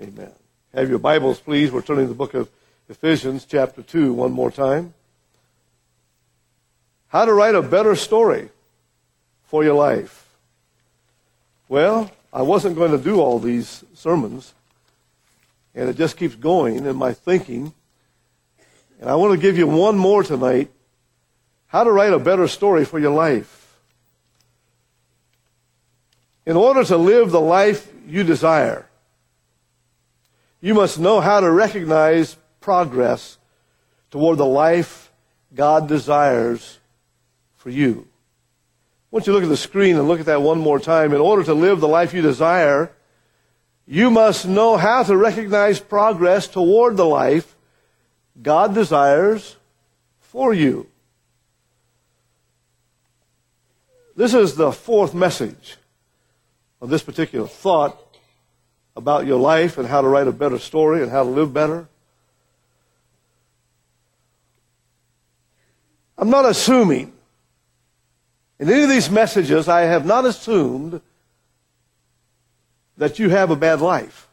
Amen. Have your Bibles, please. We're turning to the book of Ephesians, chapter 2, one more time. How to write a better story for your life. Well, I wasn't going to do all these sermons, and it just keeps going in my thinking. And I want to give you one more tonight. How to write a better story for your life. In order to live the life you desire, you must know how to recognize progress toward the life God desires for you. I want you to look at the screen and look at that one more time. In order to live the life you desire, you must know how to recognize progress toward the life God desires for you. This is the fourth message of this particular thought about your life and how to write a better story and how to live better. I'm not assuming. In any of these messages, I have not assumed that you have a bad life.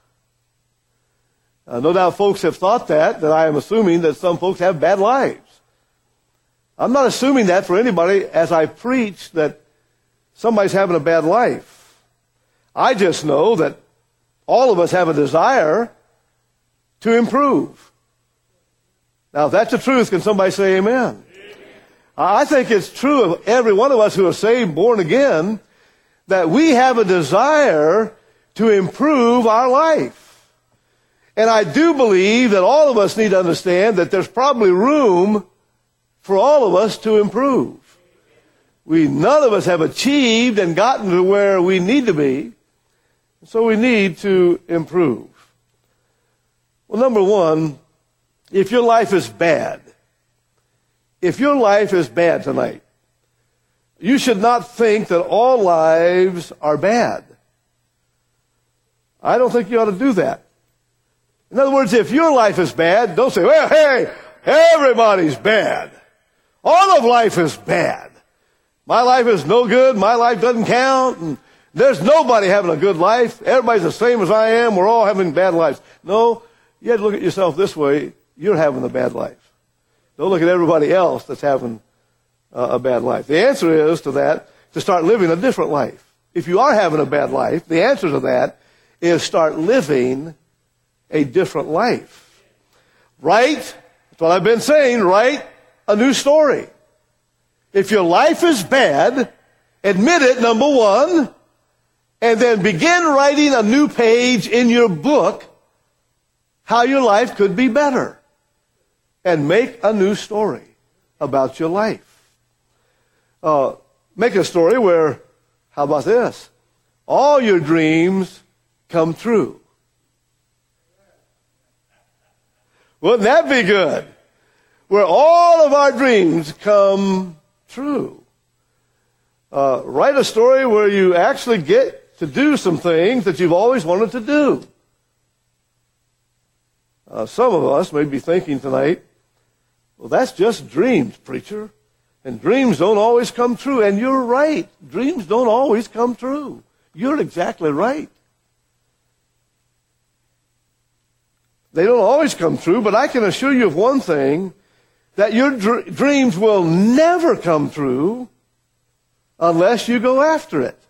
No doubt folks have thought that I am assuming that some folks have bad lives. I'm not assuming that for anybody as I preach that somebody's having a bad life. I just know that all of us have a desire to improve. Now, if that's the truth, can somebody say amen? Amen. I think it's true of every one of us who are saved, born again, that we have a desire to improve our life. And I do believe that all of us need to understand that there's probably room for all of us to improve. None of us have achieved and gotten to where we need to be. So we need to improve. Well, number one, if your life is bad tonight, you should not think that all lives are bad. I don't think you ought to do that. In other words, if your life is bad, don't say, well, hey, everybody's bad. All of life is bad. My life is no good. My life doesn't count. And there's nobody having a good life. Everybody's the same as I am. We're all having bad lives. No, you have to look at yourself this way. You're having a bad life. Don't look at everybody else that's having a bad life. The answer is to that, to start living a different life. If you are having a bad life, the answer to that is start living a different life. Write, that's what I've been saying, write a new story. If your life is bad, admit it, number one, and then begin writing a new page in your book how your life could be better. And make a new story about your life. Make a story where, how about this? All your dreams come true. Wouldn't that be good? Where all of our dreams come true. Write a story where you actually get to do some things that you've always wanted to do. Some of us may be thinking tonight, well, that's just dreams, preacher. And dreams don't always come true. And you're right. Dreams don't always come true. You're exactly right. They don't always come true, but I can assure you of one thing, that your dreams will never come true unless you go after it.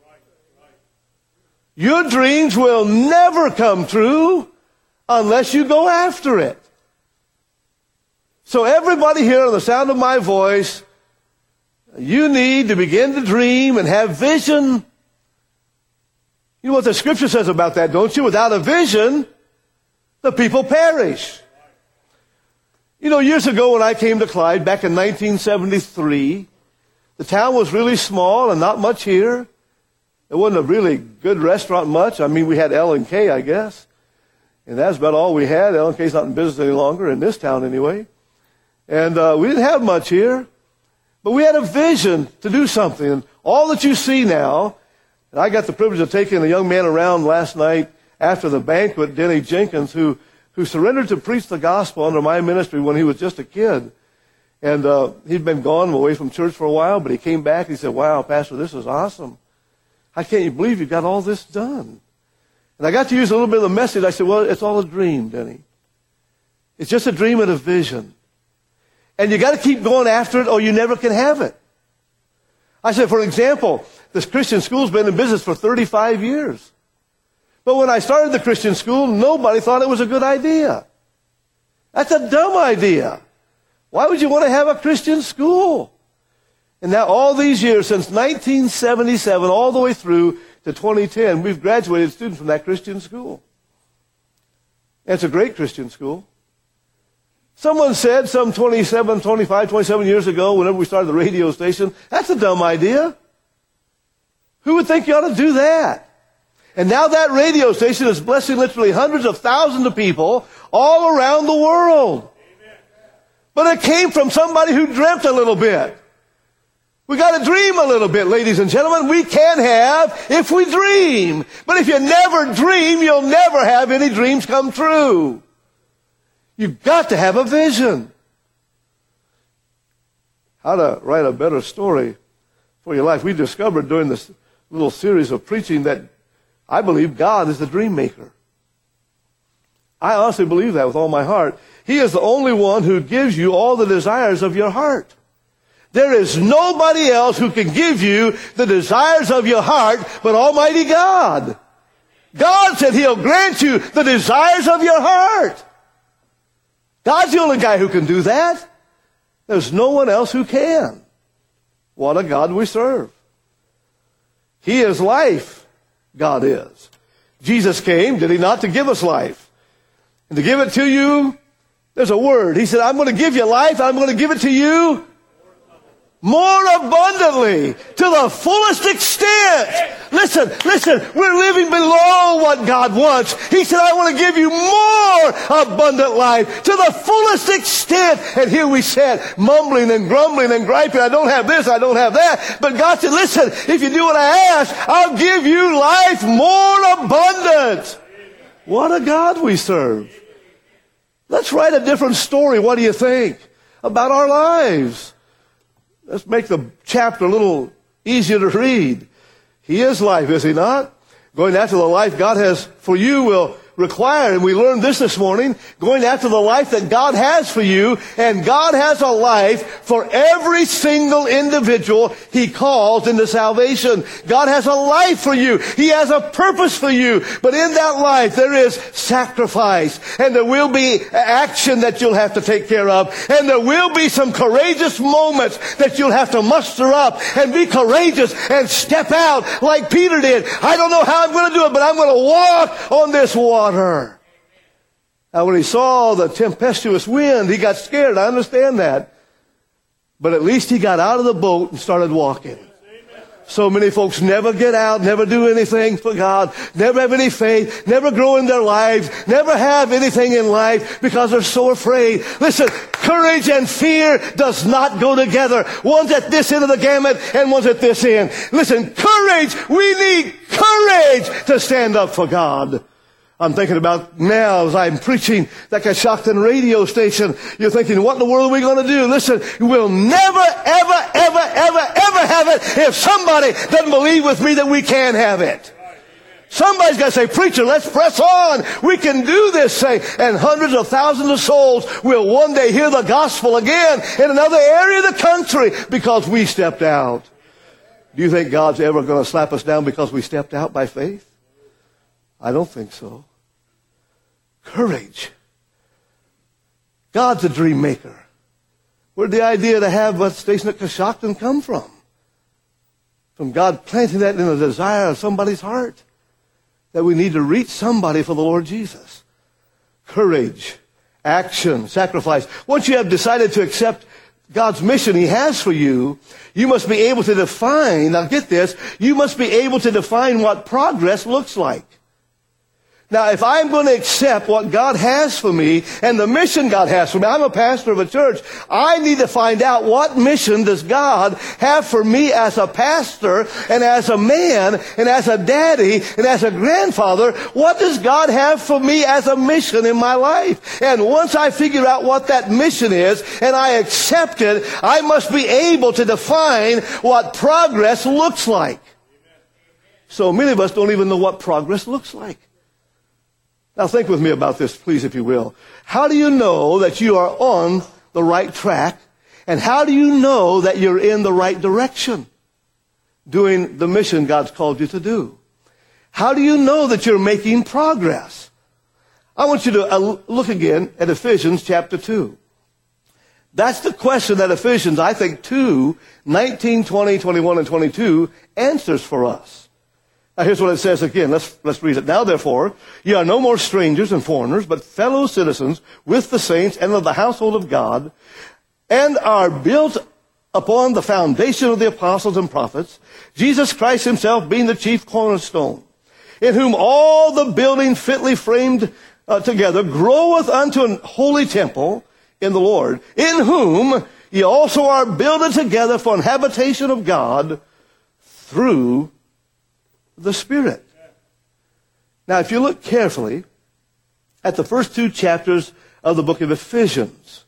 Your dreams will never come true unless you go after it. So everybody here on the sound of my voice, you need to begin to dream and have vision. You know what the scripture says about that, don't you? Without a vision, the people perish. You know, years ago when I came to Clyde, back in 1973, the town was really small and not much here. There wasn't a really good restaurant much. I mean, we had L&K, I guess. And that's about all we had. L&K's not in business any longer, in this town anyway. And we didn't have much here. But we had a vision to do something. And all that you see now, and I got the privilege of taking a young man around last night after the banquet, Denny Jenkins, who surrendered to preach the gospel under my ministry when he was just a kid. And he'd been gone away from church for a while, but he came back and he said, wow, Pastor, this is awesome. How can't you believe you got all this done? And I got to use a little bit of the message. I said, well, it's all a dream, Denny. It's just a dream and a vision. And you got to keep going after it or you never can have it. I said, for example, this Christian school's been in business for 35 years. But when I started the Christian school, nobody thought it was a good idea. That's a dumb idea. Why would you want to have a Christian school? And now all these years, since 1977, all the way through to 2010, we've graduated students from that Christian school. And it's a great Christian school. Someone said some 27 years ago, whenever we started the radio station, that's a dumb idea. Who would think you ought to do that? And now that radio station is blessing literally hundreds of thousands of people all around the world. But it came from somebody who dreamt a little bit. We got to dream a little bit, ladies and gentlemen. We can have if we dream. But if you never dream, you'll never have any dreams come true. You've got to have a vision. How to write a better story for your life. We discovered during this little series of preaching that I believe God is the dream maker. I honestly believe that with all my heart. He is the only one who gives you all the desires of your heart. There is nobody else who can give you the desires of your heart but Almighty God. God said He'll grant you the desires of your heart. God's the only guy who can do that. There's no one else who can. What a God we serve. He is life. God is. Jesus came, did He not, to give us life? And to give it to you, there's a word. He said, I'm going to give you life. I'm going to give it to you more abundantly, to the fullest extent. Listen, we're living below what God wants. He said, I want to give you more abundant life to the fullest extent. And here we sat, mumbling and grumbling and griping. I don't have this, I don't have that. But God said, listen, if you do what I ask, I'll give you life more abundant. What a God we serve. Let's write a different story, what do you think, about our lives? Let's make the chapter a little easier to read. He is life, is He not? Going after the life God has for you will require, and we learned this morning, going after the life that God has for you, and God has a life for every single individual He calls into salvation. God has a life for you. He has a purpose for you. But in that life there is sacrifice, and there will be action that you'll have to take care of, and there will be some courageous moments that you'll have to muster up and be courageous and step out like Peter did. I don't know how I'm going to do it, but I'm going to walk on this water. Now, when he saw the tempestuous wind, he got scared. I understand that. But at least he got out of the boat and started walking. So many folks never get out, never do anything for God, never have any faith, never grow in their lives, never have anything in life because they're so afraid. Listen, courage and fear does not go together. One's at this end of the gamut and one's at this end. Listen, courage, we need courage to stand up for God. I'm thinking about now as I'm preaching that Coshocton radio station. You're thinking, what in the world are we going to do? Listen, we'll never, ever have it if somebody doesn't believe with me that we can have it. Somebody's got to say, preacher, let's press on. We can do this thing. And hundreds of thousands of souls will one day hear the gospel again in another area of the country because we stepped out. Do you think God's ever going to slap us down because we stepped out by faith? I don't think so. Courage. God's a dream maker. Where'd the idea to have a station at Coshocton come from? From God planting that in a desire of somebody's heart. That we need to reach somebody for the Lord Jesus. Courage, action, sacrifice. Once you have decided to accept God's mission He has for you, you must be able to define, now get this, you must be able to define what progress looks like. Now, if I'm going to accept what God has for me and the mission God has for me, I'm a pastor of a church, I need to find out what mission does God have for me as a pastor and as a man and as a daddy and as a grandfather. What does God have for me as a mission in my life? And once I figure out what that mission is and I accept it, I must be able to define what progress looks like. So many of us don't even know what progress looks like. Now think with me about this, please, if you will. How do you know that you are on the right track? And how do you know that you're in the right direction doing the mission God's called you to do? How do you know that you're making progress? I want you to look again at Ephesians chapter 2. That's the question that Ephesians, I think, 2, 19, 20, 21, and 22 answers for us. Now here's what it says again. Let's read it. Now therefore, ye are no more strangers and foreigners, but fellow citizens with the saints and of the household of God, and are built upon the foundation of the apostles and prophets, Jesus Christ himself being the chief cornerstone, in whom all the building fitly framed together groweth unto an holy temple in the Lord, in whom ye also are builded together for an habitation of God through the Spirit. Now, if you look carefully at the first 2 chapters of the book of Ephesians,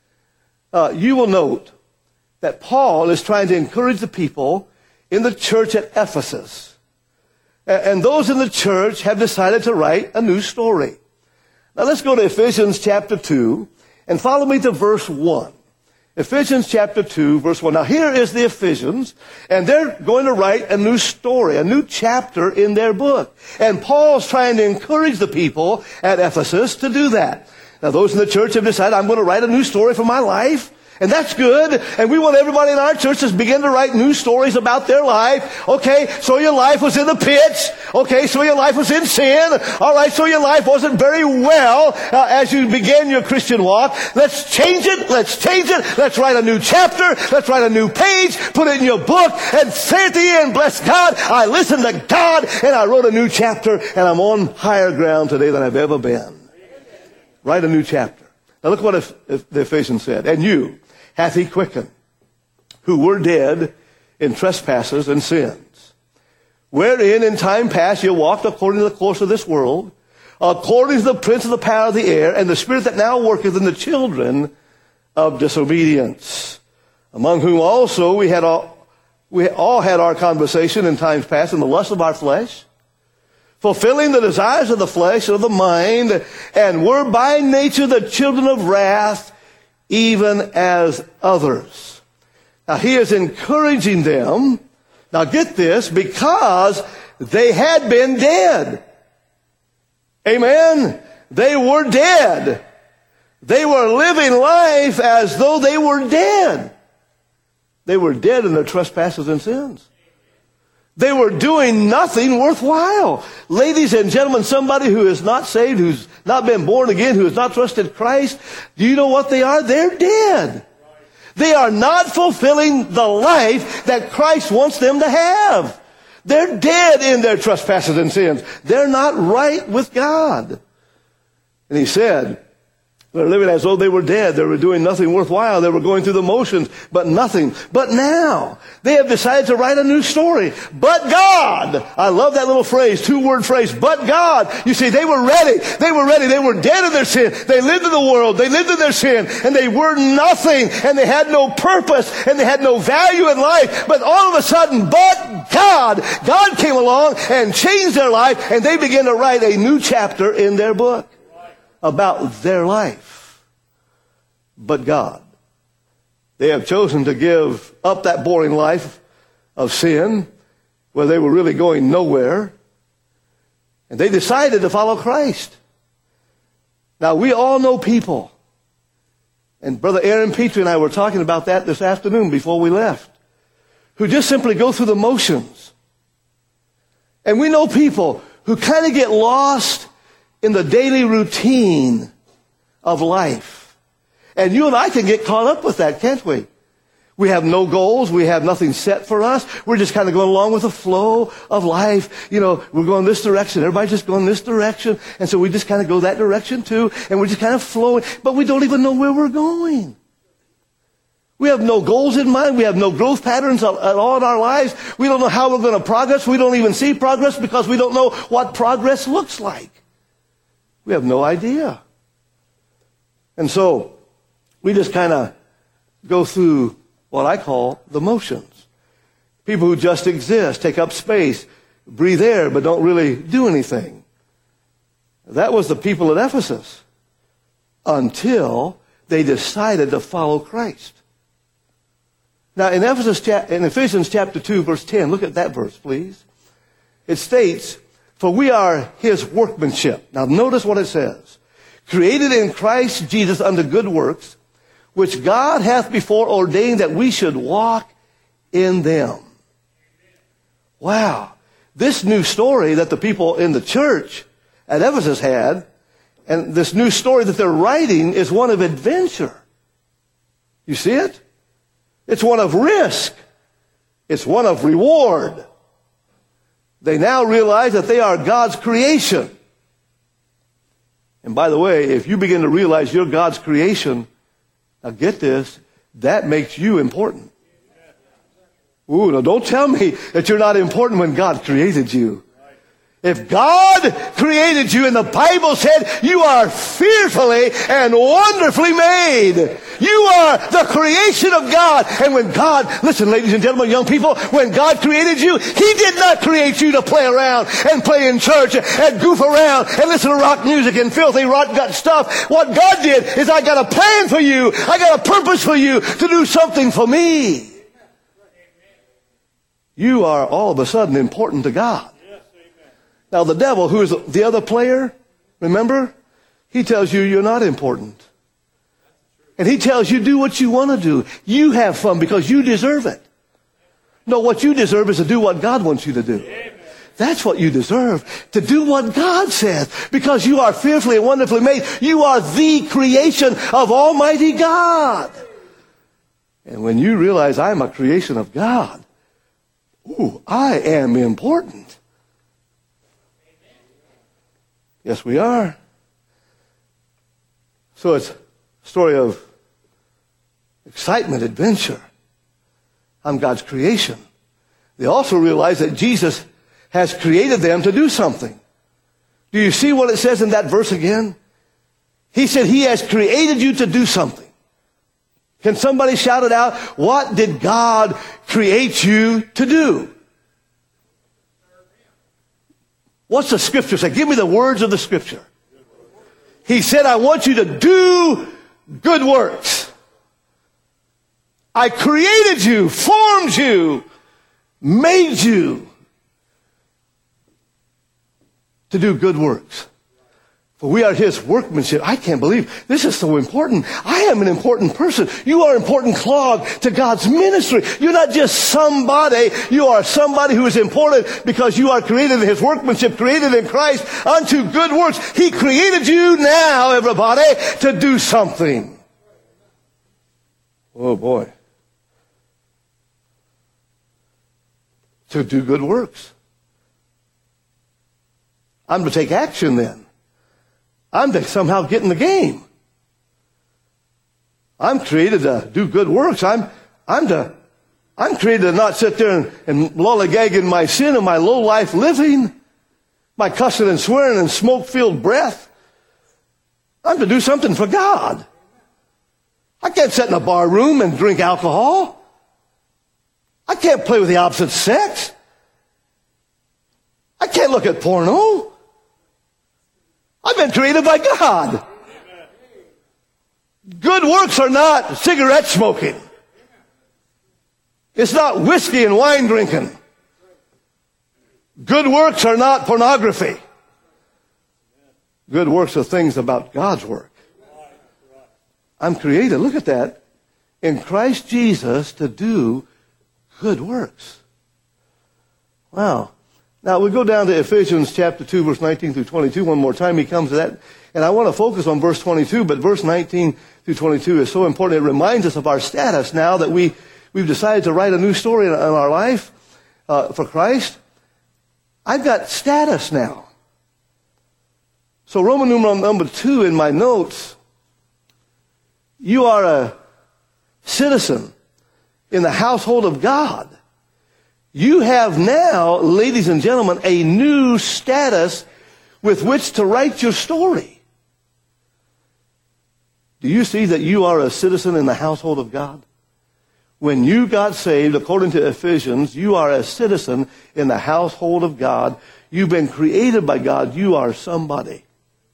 you will note that Paul is trying to encourage the people in the church at Ephesus. And those in the church have decided to write a new story. Now let's go to Ephesians chapter 2 and follow me to verse 1. Ephesians chapter 2, verse 1. Now here is the Ephesians, and they're going to write a new story, a new chapter in their book. And Paul's trying to encourage the people at Ephesus to do that. Now those in the church have decided, I'm going to write a new story for my life. And that's good. And we want everybody in our church to begin to write new stories about their life. Okay, so your life was in the pits. Okay, so your life was in sin. All right, so your life wasn't very well as you began your Christian walk. Let's change it. Let's change it. Let's write a new chapter. Let's write a new page. Put it in your book and say at the end, bless God, I listened to God and I wrote a new chapter and I'm on higher ground today than I've ever been. Write a new chapter. Now look what the Ephesians said. And you hath he quickened, who were dead in trespasses and sins, wherein in time past you walked according to the course of this world, according to the prince of the power of the air, and the spirit that now worketh in the children of disobedience, among whom also we all had our conversation in times past in the lust of our flesh, fulfilling the desires of the flesh and of the mind, and were by nature the children of wrath, even as others. Now he is encouraging them, now get this, because they had been dead. Amen? They were dead. They were living life as though they were dead. They were dead in their trespasses and sins. They were doing nothing worthwhile. Ladies and gentlemen, somebody who is not saved, who's not been born again, who has not trusted Christ, do you know what they are? They're dead. They are not fulfilling the life that Christ wants them to have. They're dead in their trespasses and sins. They're not right with God. And he said, they're living as though they were dead. They were doing nothing worthwhile. They were going through the motions, but nothing. But now, they have decided to write a new story. But God. I love that little phrase, 2-word phrase. But God. You see, they were ready. They were ready. They were dead in their sin. They lived in the world. They lived in their sin. And they were nothing. And they had no purpose. And they had no value in life. But all of a sudden, but God. God came along and changed their life. And they began to write a new chapter in their book about their life. But God. They have chosen to give up that boring life of sin where they were really going nowhere. And they decided to follow Christ. Now we all know people. And Brother Aaron Petrie and I were talking about that this afternoon before we left. Who just simply go through the motions. And we know people who kind of get lost in the daily routine of life. And you and I can get caught up with that, can't we? We have no goals. We have nothing set for us. We're just kind of going along with the flow of life. You know, we're going this direction. Everybody's just going this direction. And so we just kind of go that direction too. And we're just kind of flowing. But we don't even know where we're going. We have no goals in mind. We have no growth patterns at all in our lives. We don't know how we're going to progress. We don't even see progress because we don't know what progress looks like. We have no idea. And so we just kind of go through what I call the motions. People who just exist, take up space, breathe air, but don't really do anything. That was the people at Ephesus until they decided to follow Christ. Now, in Ephesians chapter 2, verse 10, look at that verse, please. It states, "For we are his workmanship." Now, notice what it says. "Created in Christ Jesus unto good works, which God hath before ordained that we should walk in them." Wow. This new story that the people in the church at Ephesus had, and this new story that they're writing, is one of adventure. You see it? It's one of risk. It's one of reward. They now realize that they are God's creation. And by the way, if you begin to realize you're God's creation, now get this, that makes you important. Ooh, now don't tell me that you're not important when God created you. If God created you, and the Bible said you are fearfully and wonderfully made. You are the creation of God. And when God, listen, ladies and gentlemen, young people, when God created you, He did not create you to play around and play in church and goof around and listen to rock music and filthy rock gut stuff. What God did is, I got a plan for you. I got a purpose for you to do something for me. You are all of a sudden important to God. Now, the devil, who is the other player, remember? He tells you you're not important. And he tells you do what you want to do. You have fun because you deserve it. No, what you deserve is to do what God wants you to do. That's what you deserve, to do what God says, because you are fearfully and wonderfully made. You are the creation of Almighty God. And when you realize I'm a creation of God, ooh, I am important. Yes, we are. So it's a story of excitement, adventure. I'm God's creation. They also realize that Jesus has created them to do something. Do you see what it says in that verse again? He said He has created you to do something. Can somebody shout it out? What did God create you to do? What's the scripture say? Give me the words of the scripture. He said, I want you to do good works. I created you, formed you, made you to do good works. For we are His workmanship. I can't believe this is so important. I am an important person. You are an important clog to God's ministry. You're not just somebody. You are somebody who is important because you are created in His workmanship, created in Christ unto good works. He created you now, everybody, to do something. Oh, boy. To do good works. I'm to take action then. I'm to somehow get in the game. I'm created to do good works. I'm created to not sit there and lollygag in my sin and my low life living, my cussing and swearing and smoke-filled breath. I'm to do something for God. I can't sit in a bar room and drink alcohol. I can't play with the opposite sex. I can't look at porno. I've been created by God. Good works are not cigarette smoking. It's not whiskey and wine drinking. Good works are not pornography. Good works are things about God's work. I'm created, look at that, in Christ Jesus to do good works. Wow. Now, we go down to Ephesians chapter 2, verse 19 through 22 one more time. He comes to that. And I want to focus on verse 22, but verse 19 through 22 is so important. It reminds us of our status now that we've decided to write a new story in our life for Christ. I've got status now. So Roman numeral number 2 in my notes, you are a citizen in the household of God. You have now, ladies and gentlemen, a new status with which to write your story. Do you see that you are a citizen in the household of God? When you got saved, according to Ephesians, you are a citizen in the household of God. You've been created by God. You are somebody.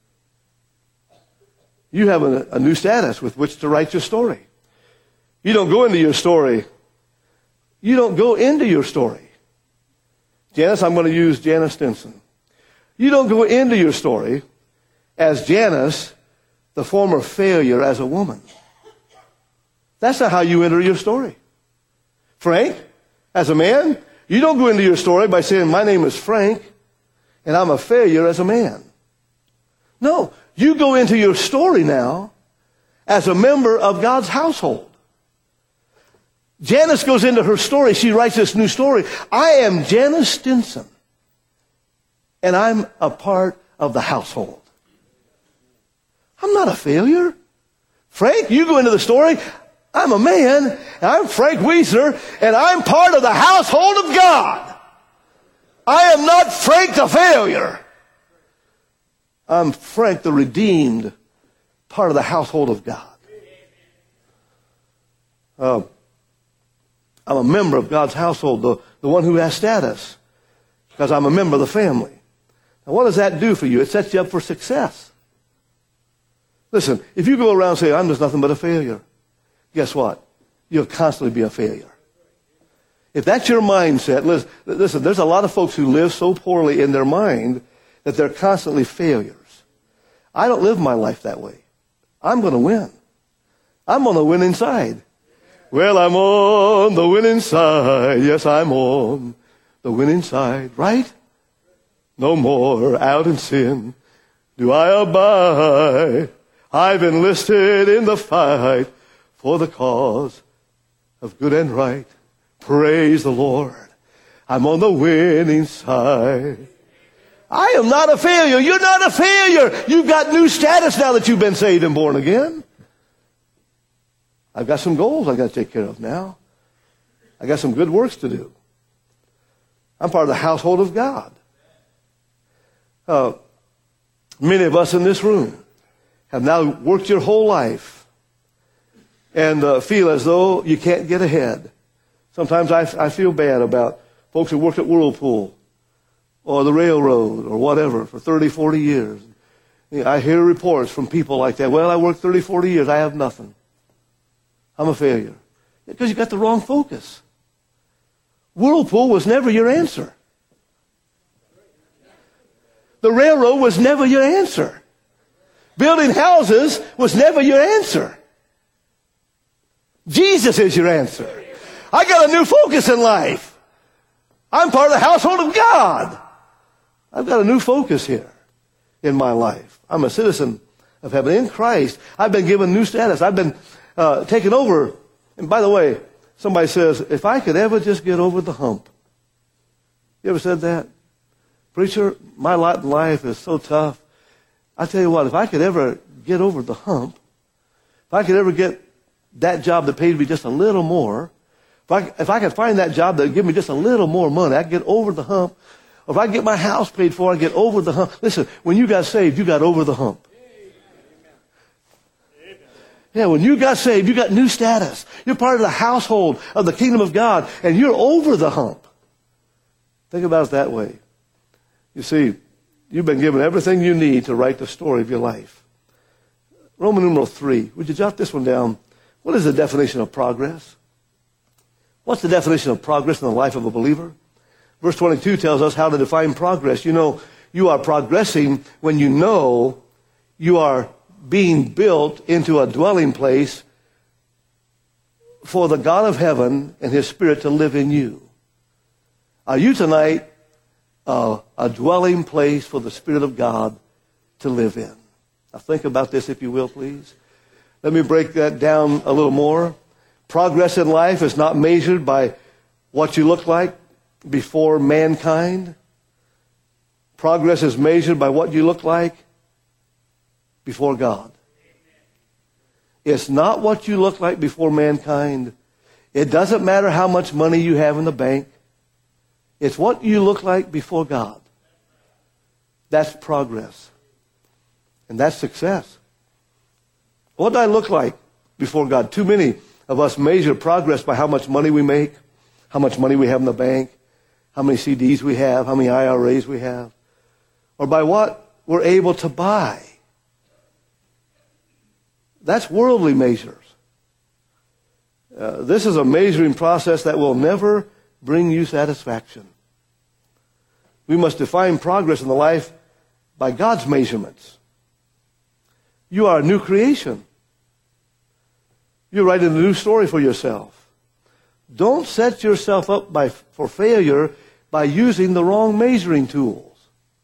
you have a new status with which to write your story. You don't go into your story. You don't go into your story. Janice, I'm going to use Janice Stinson. You don't go into your story as Janice, the former failure as a woman. That's not how you enter your story. Frank, as a man, you don't go into your story by saying, my name is Frank, and I'm a failure as a man. No, you go into your story now as a member of God's household. Janice goes into her story. She writes this new story. I am Janice Stinson, and I'm a part of the household. I'm not a failure. Frank, you go into the story. I'm a man, and I'm Frank Wiesner, and I'm part of the household of God. I am not Frank the failure. I'm Frank the redeemed, part of the household of God. I'm a member of God's household, the one who has status, because I'm a member of the family. Now, what does that do for you? It sets you up for success. Listen, if you go around and say, I'm just nothing but a failure, guess what? You'll constantly be a failure. If that's your mindset, listen, there's a lot of folks who live so poorly in their mind that they're constantly failures. I don't live my life that way. I'm going to win. I'm on the winning side. Well, I'm on the winning side. Yes, I'm on the winning side. Right? No more out in sin do I abide. I've enlisted in the fight for the cause of good and right. Praise the Lord. I'm on the winning side. I am not a failure. You're not a failure. You've got new status now that you've been saved and born again. I've got some goals I've got to take care of now. I've got some good works to do. I'm part of the household of God. Many of us in this room have now worked your whole life and feel as though you can't get ahead. Sometimes I feel bad about folks who worked at Whirlpool or the railroad or whatever for 30, 40 years. I hear reports from people like that. Well, I worked 30, 40 years. I have nothing. I'm a failure. Because you got the wrong focus. Whirlpool was never your answer. The railroad was never your answer. Building houses was never your answer. Jesus is your answer. I got a new focus in life. I'm part of the household of God. I've got a new focus here in my life. I'm a citizen of heaven in Christ. I've been given new status. I've been taken over. And by the way, somebody says, if I could ever just get over the hump. You ever said that? Preacher, my lot in life is so tough. I tell you what, if I could ever get over the hump, if I could ever get that job that paid me just a little more, if I could find that job that would give me just a little more money, I'd get over the hump. Or if I get my house paid for, I'd get over the hump. Listen, when you got saved, you got over the hump. Yeah, when you got saved, you got new status. You're part of the household of the kingdom of God, and you're over the hump. Think about it that way. You see, you've been given everything you need to write the story of your life. Roman numeral 3. Would you jot this one down? What is the definition of progress? What's the definition of progress in the life of a believer? Verse 22 tells us how to define progress. You know, you are progressing when you know you are being built into a dwelling place for the God of heaven and His Spirit to live in you. Are you tonight a dwelling place for the Spirit of God to live in? Now think about this, if you will, please. Let me break that down a little more. Progress in life is not measured by what you look like before mankind. Progress is measured by what you look like before God. It's not what you look like before mankind. It doesn't matter how much money you have in the bank. It's what you look like before God. That's progress. And that's success. What do I look like before God? Too many of us measure progress by how much money we make, how much money we have in the bank, how many CDs we have, how many IRAs we have, or by what we're able to buy. That's worldly measures. This is a measuring process that will never bring you satisfaction. We must define progress in the life by God's measurements. You are a new creation. You're writing a new story for yourself. Don't set yourself up for failure by using the wrong measuring tools.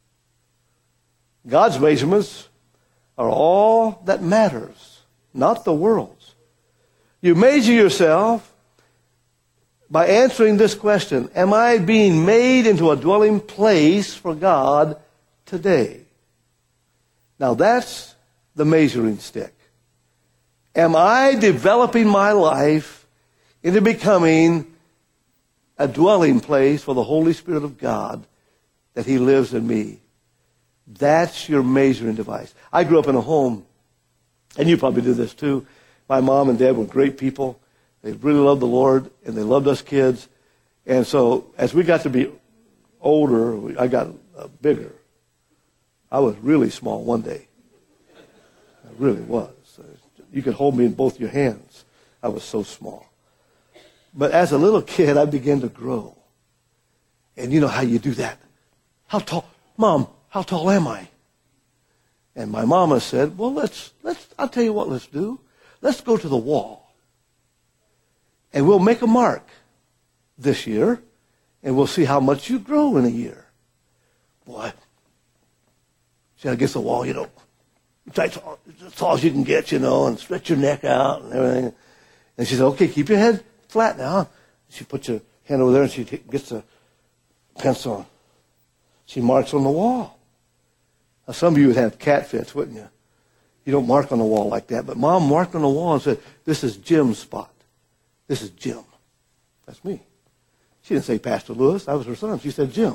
God's measurements are all that matters, not the world's. You measure yourself by answering this question: am I being made into a dwelling place for God today? Now that's the measuring stick. Am I developing my life into becoming a dwelling place for the Holy Spirit of God, that He lives in me? That's your measuring device. I grew up in a home, and you probably did this too. My mom and dad were great people. They really loved the Lord, and they loved us kids. And so as we got to be older, I got bigger. I was really small one day. I really was. You could hold me in both your hands. I was so small. But as a little kid, I began to grow. And you know how you do that. How tall? Mom, how tall am I? And my mama said, well, I'll tell you what let's do. Let's go to the wall. And we'll make a mark this year, and we'll see how much you grow in a year. Boy, see against the wall, as tall as you can get, and stretch your neck out and everything. And she said, okay, keep your head flat now. She puts her hand over there, and she gets a pencil. She marks on the wall. Now, some of you would have cat fits, wouldn't you? You don't mark on the wall like that. But Mom marked on the wall and said, this is Jim's spot. This is Jim. That's me. She didn't say Pastor Lewis. I was her son. She said Jim.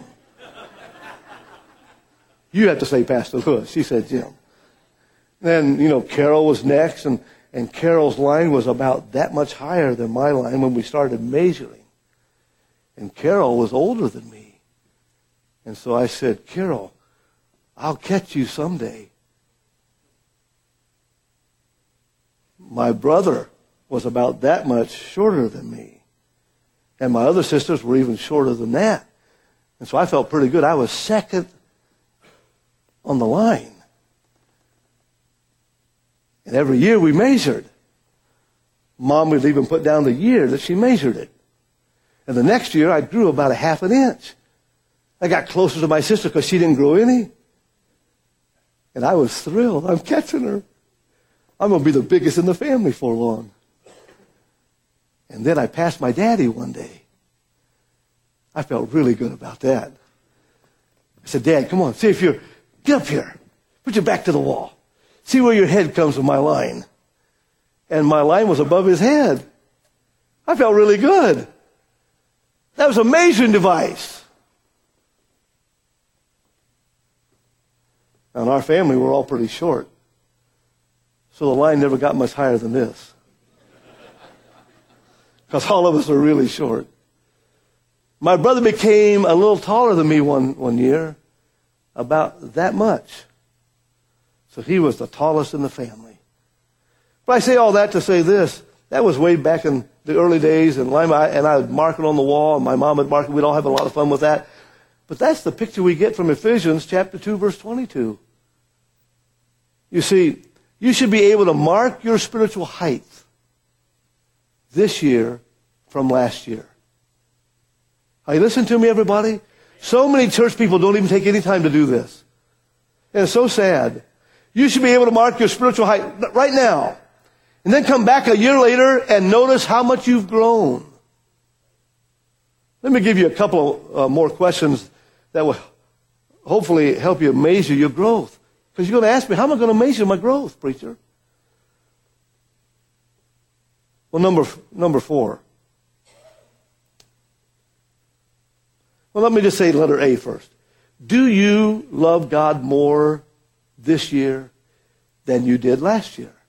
You have to say Pastor Lewis. She said Jim. Then, Carol was next, and Carol's line was about that much higher than my line when we started measuring. And Carol was older than me. And so I said, Carol, I'll catch you someday. My brother was about that much shorter than me. And my other sisters were even shorter than that. And so I felt pretty good. I was second on the line. And every year we measured. Mom would even put down the year that she measured it. And the next year I grew about 1/2 inch. I got closer to my sister because she didn't grow any. And I was thrilled. I'm catching her. I'm going to be the biggest in the family for long. And then I passed my daddy one day. I felt really good about that. I said, Dad, come on, see if you're, get up here. Put your back to the wall. See where your head comes with my line. And my line was above his head. I felt really good. That was a measuring device. Now, in our family, we're all pretty short. So the line never got much higher than this. Because all of us are really short. My brother became a little taller than me one year. About that much. So he was the tallest in the family. But I say all that to say this. That was way back in the early days. And I would mark it on the wall. And my mom would mark it. We'd all have a lot of fun with that. But that's the picture we get from Ephesians chapter 2, verse 22. You see, you should be able to mark your spiritual height this year from last year. Are you listening to me, everybody? So many church people don't even take any time to do this. And it's so sad. You should be able to mark your spiritual height right now. And then come back a year later and notice how much you've grown. Let me give you a couple more questions that will hopefully help you measure your growth. Because you're going to ask me, how am I going to measure my growth, preacher? Well, number 4. Well, let me just say letter A first. Do you love God more this year than you did last year?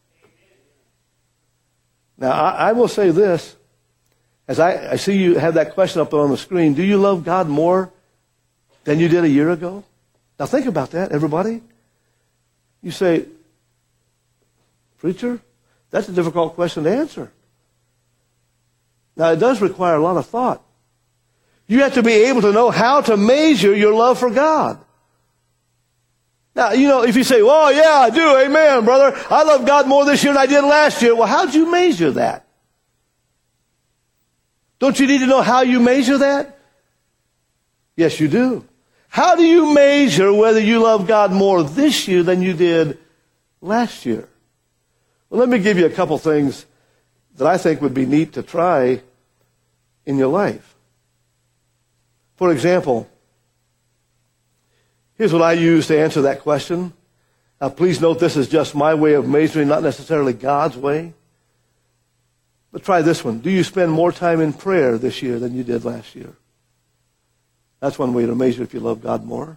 Now, I will say this. As I see you have that question up on the screen, do you love God more than you did a year ago? Now, think about that, everybody. You say, preacher, That's a difficult question to answer. Now, it does require a lot of thought. You have to be able to know how to measure your love for God. Now, if you say, well, yeah, I do, amen, brother. I love God more this year than I did last year. Well, how'd you measure that? Don't you need to know how you measure that? Yes, you do. How do you measure whether you love God more this year than you did last year? Well, let me give you a couple things that I think would be neat to try in your life. For example, here's what I use to answer that question. Now, please note this is just my way of measuring, not necessarily God's way. But try this one. Do you spend more time in prayer this year than you did last year? That's one way to measure if you love God more.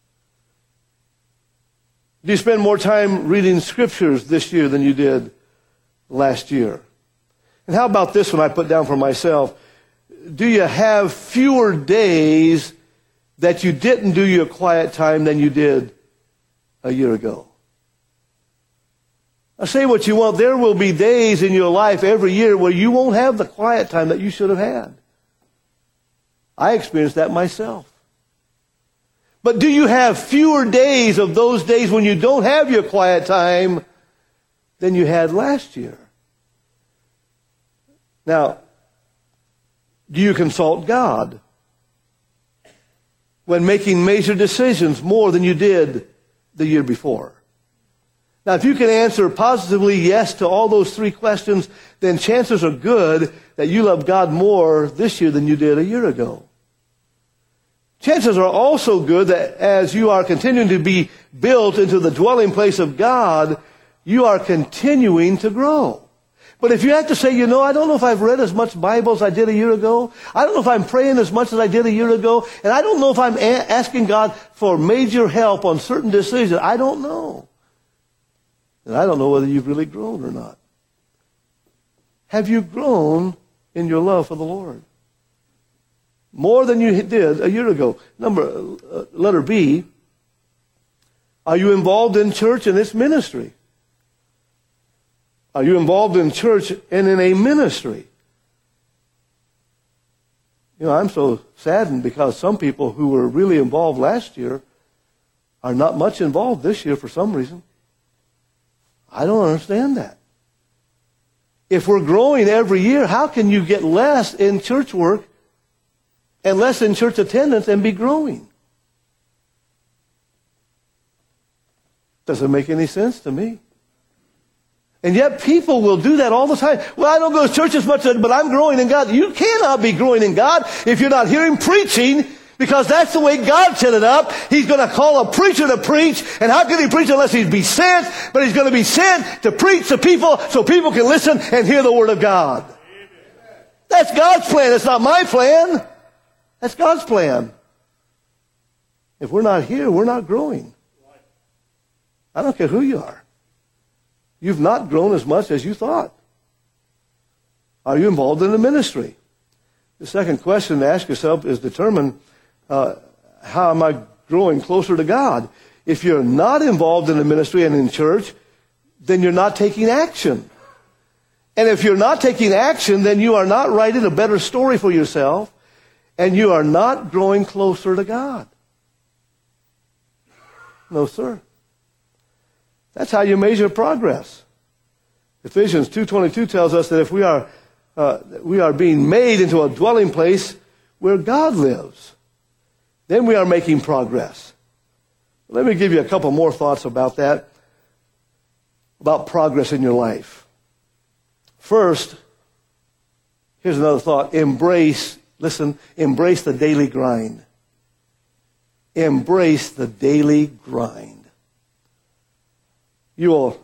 Do you spend more time reading scriptures this year than you did last year? And how about this one I put down for myself? Do you have fewer days that you didn't do your quiet time than you did a year ago? Now, say what you want. There will be days in your life every year where you won't have the quiet time that you should have had. I experienced that myself. But do you have fewer days of those days when you don't have your quiet time than you had last year? Now, do you consult God when making major decisions more than you did the year before? Now, if you can answer positively yes to all those three questions, then chances are good that you love God more this year than you did a year ago. Chances are also good that as you are continuing to be built into the dwelling place of God, you are continuing to grow. But if you have to say, I don't know if I've read as much Bible as I did a year ago. I don't know if I'm praying as much as I did a year ago. And I don't know if I'm asking God for major help on certain decisions. I don't know. And I don't know whether you've really grown or not. Have you grown in your love for the Lord? More than you did a year ago. Letter B, are you involved in church and its ministry? Are you involved in church and in a ministry? I'm so saddened because some people who were really involved last year are not much involved this year for some reason. I don't understand that. If we're growing every year, how can you get less in church work and less in church attendance and be growing? Doesn't make any sense to me. And yet people will do that all the time. Well, I don't go to church as much, but I'm growing in God. You cannot be growing in God if you're not hearing preaching, because that's the way God set it up. He's going to call a preacher to preach. And how can he preach unless he's be sent? But he's going to be sent to preach to people so people can listen and hear the Word of God. That's God's plan. It's not my plan. That's God's plan. If we're not here, we're not growing. I don't care who you are. You've not grown as much as you thought. Are you involved in the ministry? The second question to ask yourself is determine how am I growing closer to God? If you're not involved in the ministry and in church, then you're not taking action. And if you're not taking action, then you are not writing a better story for yourself, and you are not growing closer to God. No, sir. That's how you measure progress. Ephesians 2:22 tells us that if we are being made into a dwelling place where God lives, then we are making progress. Let me give you a couple more thoughts about that, about progress in your life. First, here's another thought. Embrace the daily grind. Embrace the daily grind. You will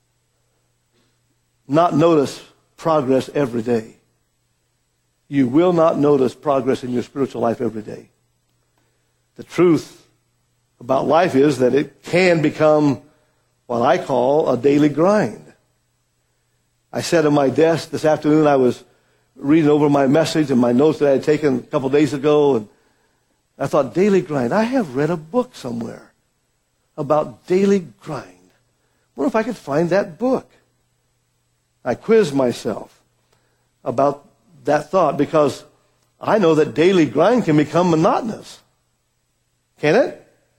not notice progress every day. You will not notice progress in your spiritual life every day. The truth about life is that it can become what I call a daily grind. I sat at my desk this afternoon. I was reading over my message and my notes that I had taken a couple days ago, and I thought, daily grind. I have read a book somewhere about daily grind. I wonder if I could find that book. I quizzed myself about that thought because I know that daily grind can become monotonous. Can it?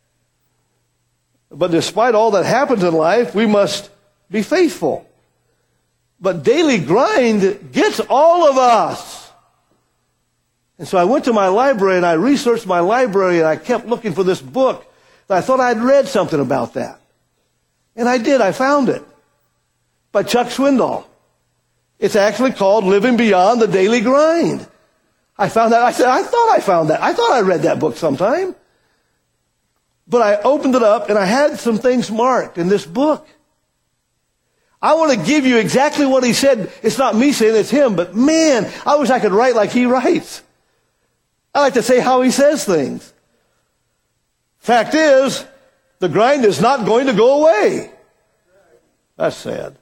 But despite all that happens in life, we must be faithful. But daily grind gets all of us. And so I went to my library and I researched my library and I kept looking for this book. I thought I'd read something about that. And I did. I found it. By Chuck Swindoll. It's actually called Living Beyond the Daily Grind. I found that. I said, I thought I found that. I thought I read that book sometime. But I opened it up and I had some things marked in this book. I want to give you exactly what he said. It's not me saying it's him, but man, I wish I could write like he writes. I like to say how he says things. Fact is, the grind is not going to go away. That's sad.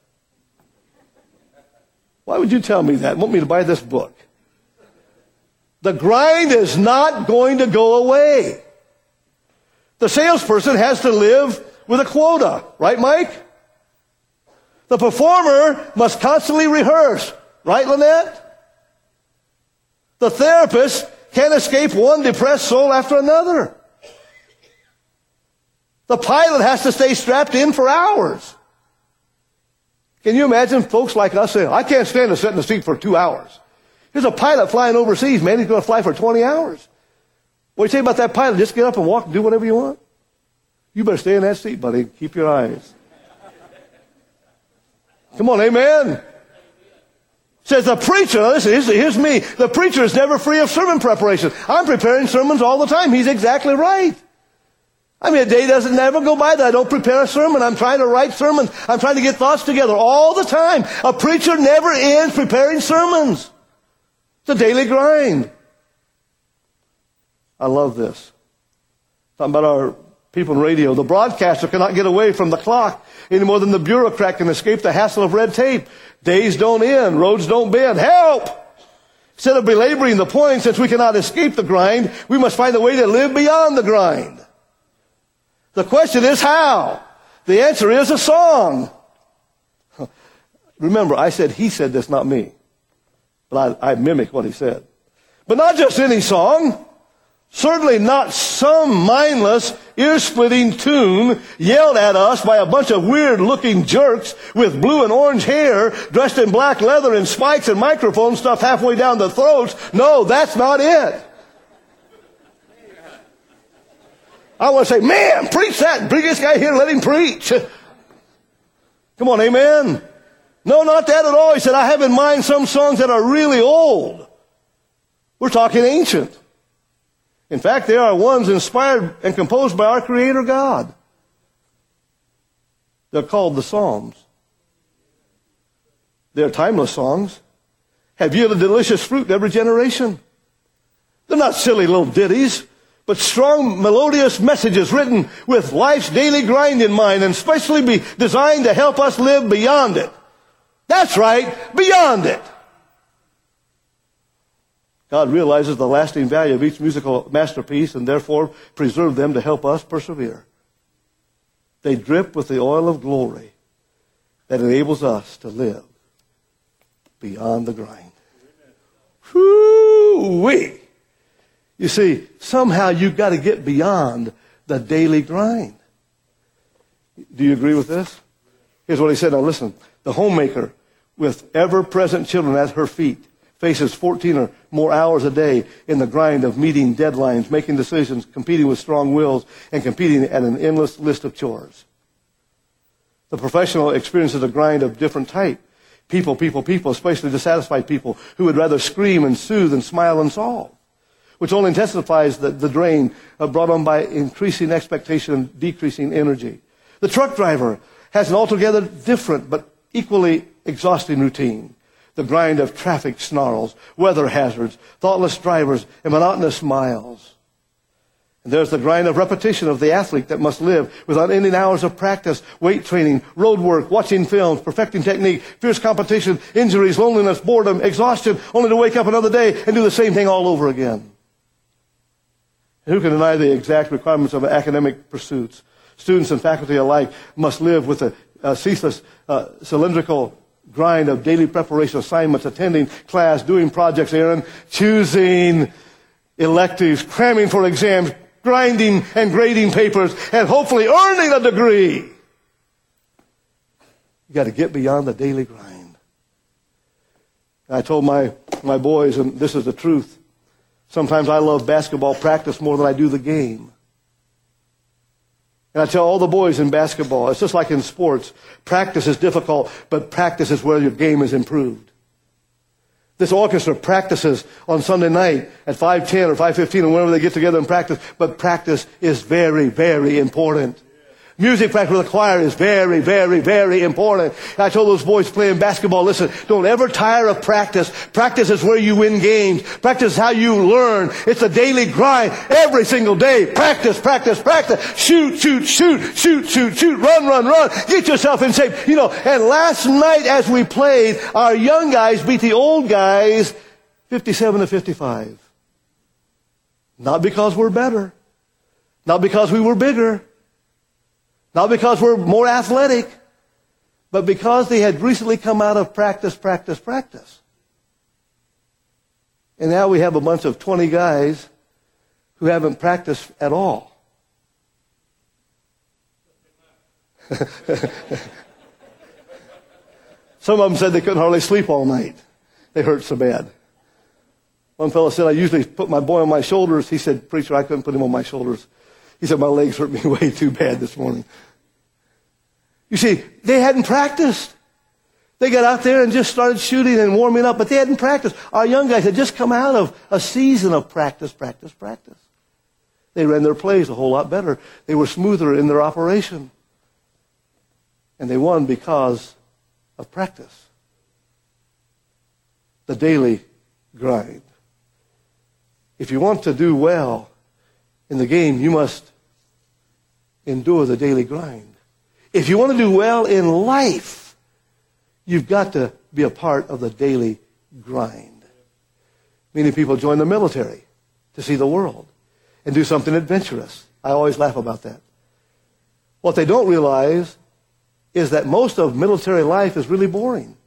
Why would you tell me that? Want me to buy this book? The grind is not going to go away. The salesperson has to live with a quota. Right, Mike? The performer must constantly rehearse. Right, Lynette? The therapist can't escape one depressed soul after another. The pilot has to stay strapped in for hours. Can you imagine folks like us saying, I can't stand to sit in the seat for 2 hours. Here's a pilot flying overseas, man. He's going to fly for 20 hours. What do you say about that pilot? Just get up and walk and do whatever you want. You better stay in that seat, buddy. Keep your eyes. Come on, amen. Says the preacher, listen, here's me. The preacher is never free of sermon preparation. I'm preparing sermons all the time. He's exactly right. I mean, a day doesn't never go by that I don't prepare a sermon. I'm trying to write sermons. I'm trying to get thoughts together all the time. A preacher never ends preparing sermons. It's a daily grind. I love this. Talking about our people in radio. The broadcaster cannot get away from the clock any more than the bureaucrat can escape the hassle of red tape. Days don't end. Roads don't bend. Help! Instead of belaboring the point, since we cannot escape the grind, we must find a way to live beyond the grind. The question is how? The answer is a song. Remember, I said he said this, not me. But I mimic what he said. But not just any song. Certainly not some mindless, ear-splitting tune yelled at us by a bunch of weird-looking jerks with blue and orange hair, dressed in black leather and spikes and microphone stuff halfway down their throats. No, that's not it. I want to say, man, preach that. Bring this guy here and let him preach. Come on, amen. No, not that at all. He said, I have in mind some songs that are really old. We're talking ancient. In fact, they are ones inspired and composed by our Creator God. They're called the Psalms. They're timeless songs. Have yielded delicious fruit in every generation. They're not silly little ditties, but strong, melodious messages written with life's daily grind in mind and specially be designed to help us live beyond it. That's right, beyond it. God realizes the lasting value of each musical masterpiece and therefore preserved them to help us persevere. They drip with the oil of glory that enables us to live beyond the grind. Whoo-wee! You see, somehow you've got to get beyond the daily grind. Do you agree with this? Here's what he said. Now listen. The homemaker with ever-present children at her feet faces 14 or more hours a day in the grind of meeting deadlines, making decisions, competing with strong wills, and competing at an endless list of chores. The professional experiences a grind of different type. People, especially dissatisfied people who would rather scream and soothe than smile and solve, which only intensifies the drain brought on by increasing expectation and decreasing energy. The truck driver has an altogether different but equally exhausting routine. The grind of traffic snarls, weather hazards, thoughtless drivers, and monotonous miles. And there's the grind of repetition of the athlete that must live with unending hours of practice, weight training, road work, watching films, perfecting technique, fierce competition, injuries, loneliness, boredom, exhaustion, only to wake up another day and do the same thing all over again. And who can deny the exact requirements of academic pursuits? Students and faculty alike must live with a ceaseless cylindrical grind of daily preparation assignments, attending class, doing projects, Aaron, choosing electives, cramming for exams, grinding and grading papers, and hopefully earning a degree. You got to get beyond the daily grind. I told my boys, and this is the truth, sometimes I love basketball practice more than I do the game. And I tell all the boys in basketball, it's just like in sports, practice is difficult, but practice is where your game is improved. This orchestra practices on Sunday night at 5:10 or 5:15 or whenever they get together and practice, but practice is very, very important. Music practice with the choir is very, very, very important. And I told those boys playing basketball, listen, don't ever tire of practice. Practice is where you win games. Practice is how you learn. It's a daily grind every single day. Practice, practice, practice. Shoot, shoot, shoot, shoot, shoot, shoot. Run, run, run. Get yourself in shape. And last night as we played, our young guys beat the old guys 57-55. Not because we're better. Not because we were bigger. Not because we're more athletic, but because they had recently come out of practice. And now we have a bunch of 20 guys who haven't practiced at all. Some of them said they couldn't hardly sleep all night. They hurt so bad. One fellow said, I usually put my boy on my shoulders. He said, preacher, I couldn't put him on my shoulders. He said, my legs hurt me way too bad this morning. You see, they hadn't practiced. They got out there and just started shooting and warming up, but they hadn't practiced. Our young guys had just come out of a season of practice. They ran their plays a whole lot better. They were smoother in their operation. And they won because of practice. The daily grind. If you want to do well in the game, you must endure the daily grind. If you want to do well in life, you've got to be a part of the daily grind. Many people join the military to see the world and do something adventurous. I always laugh about that. What they don't realize is that most of military life is really boring.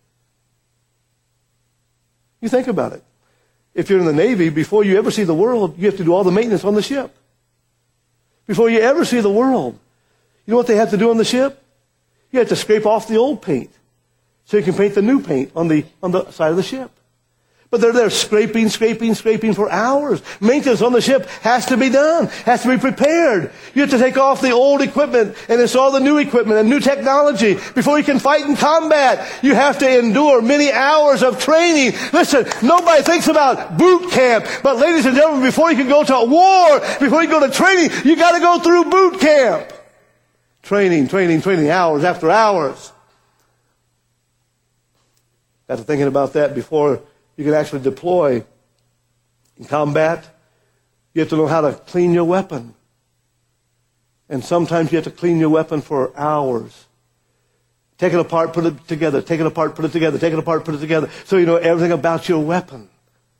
You think about it. If you're in the Navy, before you ever see the world, you have to do all the maintenance on the ship. Before you ever see the world. You know what they have to do on the ship? You have to scrape off the old paint so you can paint the new paint on the side of the ship. But they're there scraping for hours. Maintenance on the ship has to be done, has to be prepared. You have to take off the old equipment and install the new equipment and new technology before you can fight in combat. You have to endure many hours of training. Listen, nobody thinks about boot camp, but ladies and gentlemen, before you can go to war, before you go to training, you got to go through boot camp. Training, hours after hours. After thinking about that before you can actually deploy in combat, you have to know how to clean your weapon. And sometimes you have to clean your weapon for hours. Take it apart, put it together. Take it apart, put it together. Take it apart, put it together. So you know everything about your weapon.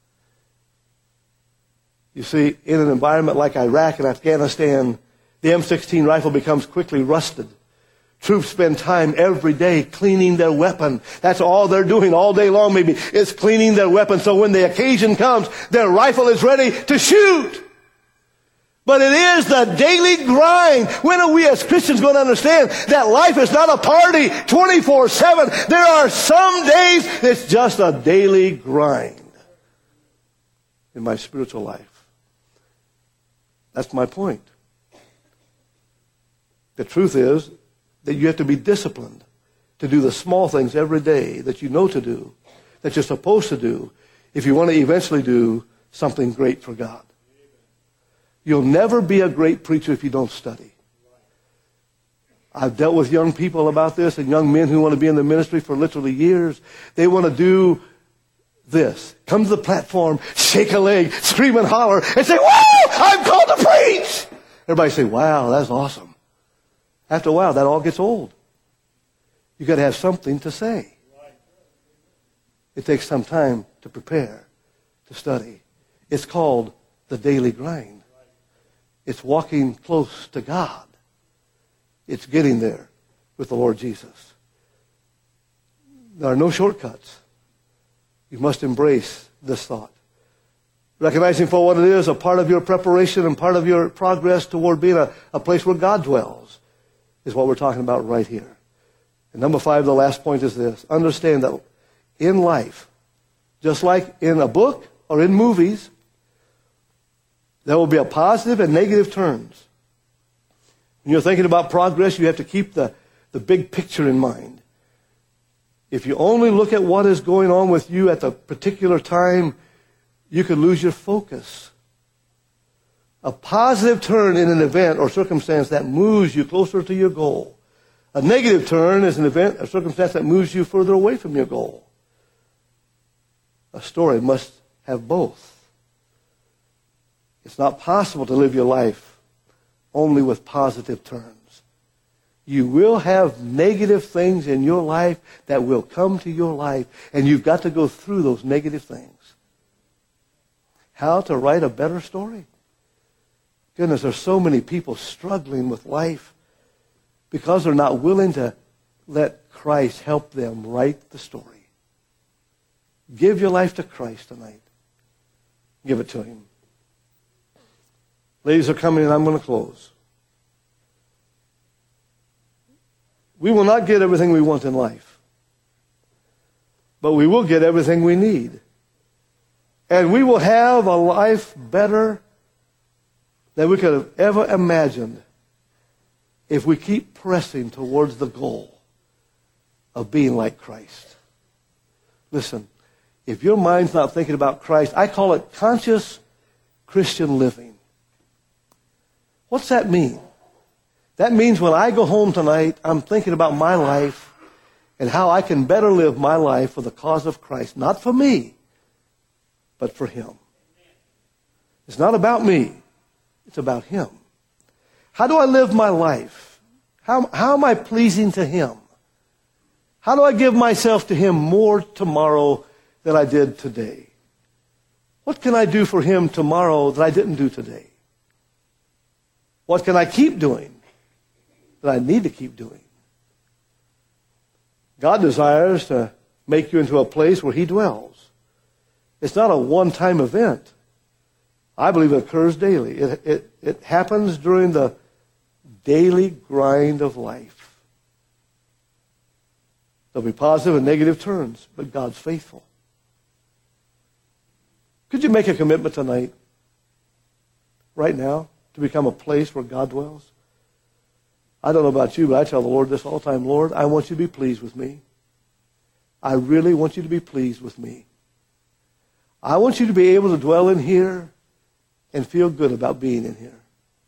You see, in an environment like Iraq and Afghanistan, the M16 rifle becomes quickly rusted. Troops spend time every day cleaning their weapon. That's all they're doing all day long maybe, is cleaning their weapon. So when the occasion comes, their rifle is ready to shoot. But it is the daily grind. When are we as Christians going to understand that life is not a party 24/7? There are some days it's just a daily grind in my spiritual life. That's my point. The truth is that you have to be disciplined to do the small things every day that you know to do, that you're supposed to do, if you want to eventually do something great for God. You'll never be a great preacher if you don't study. I've dealt with young people about this and young men who want to be in the ministry for literally years. They want to do this. Come to the platform, shake a leg, scream and holler, and say, "Whoa, I'm called to preach!" Everybody say, "Wow, that's awesome." After a while, that all gets old. You've got to have something to say. It takes some time to prepare, to study. It's called the daily grind. It's walking close to God. It's getting there with the Lord Jesus. There are no shortcuts. You must embrace this thought. Recognizing for what it is, a part of your preparation and part of your progress toward being a place where God dwells is what we're talking about right here. And number 5, the last point is this. Understand that in life, just like in a book or in movies, there will be a positive and negative turns. When you're thinking about progress, you have to keep the big picture in mind. If you only look at what is going on with you at the particular time, you could lose your focus. A positive turn in an event or circumstance that moves you closer to your goal. A negative turn is an event or circumstance that moves you further away from your goal. A story must have both. It's not possible to live your life only with positive turns. You will have negative things in your life that will come to your life, and you've got to go through those negative things. How to write a better story? Goodness, there's so many people struggling with life because they're not willing to let Christ help them write the story. Give your life to Christ tonight. Give it to Him. Ladies are coming, and I'm going to close. We will not get everything we want in life, but we will get everything we need. And we will have a life better than we could have ever imagined if we keep pressing towards the goal of being like Christ. Listen, if your mind's not thinking about Christ, I call it conscious Christian living. What's that mean? That means when I go home tonight, I'm thinking about my life and how I can better live my life for the cause of Christ. Not for me, but for Him. It's not about me. It's about Him. How do I live my life? How am I pleasing to Him? How do I give myself to Him more tomorrow than I did today? What can I do for Him tomorrow that I didn't do today? What can I keep doing that I need to keep doing? God desires to make you into a place where He dwells. It's not a one-time event. I believe it occurs daily. It happens during the daily grind of life. There'll be positive and negative turns, but God's faithful. Could you make a commitment tonight, right now, to become a place where God dwells? I don't know about you, but I tell the Lord this all the time. Lord, I want you to be pleased with me. I really want you to be pleased with me. I want you to be able to dwell in here and feel good about being in here.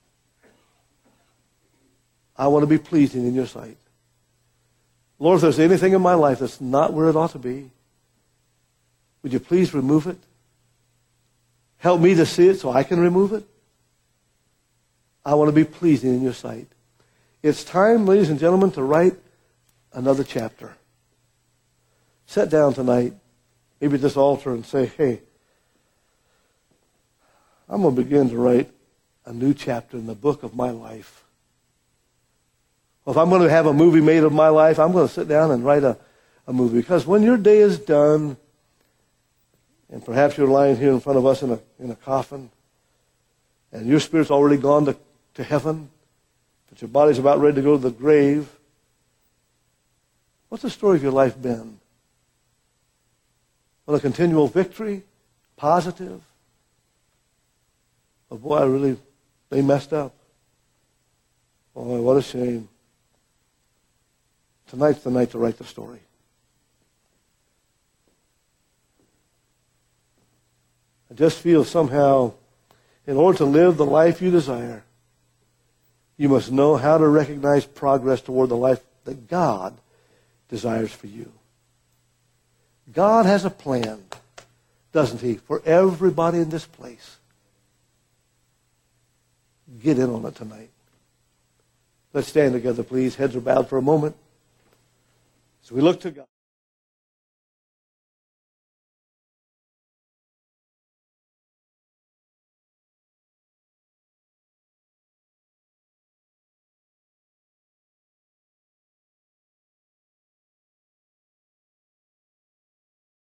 I want to be pleasing in your sight. Lord, if there's anything in my life that's not where it ought to be, would you please remove it? Help me to see it so I can remove it. I want to be pleasing in your sight. It's time, ladies and gentlemen, to write another chapter. Sit down tonight, maybe at this altar, and say, hey, I'm going to begin to write a new chapter in the book of my life. Well, if I'm going to have a movie made of my life, I'm going to sit down and write a movie. Because when your day is done, and perhaps you're lying here in front of us in a coffin, and your spirit's already gone to heaven, but your body's about ready to go to the grave, what's the story of your life been? Well, a continual victory, positive. Oh boy, they messed up. Boy, what a shame. Tonight's the night to write the story. I just feel somehow, in order to live the life you desire, you must know how to recognize progress toward the life that God desires for you. God has a plan, doesn't He, for everybody in this place. Get in on it tonight. Let's stand together, please. Heads are bowed for a moment. So we look to God.